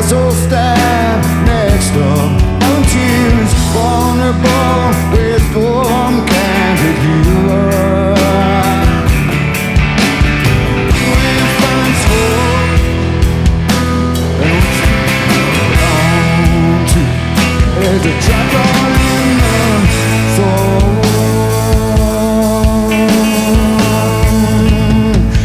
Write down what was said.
so stand next up on tears, vulnerable with warm candid humor. We find hope and we keep on to. There's a chapter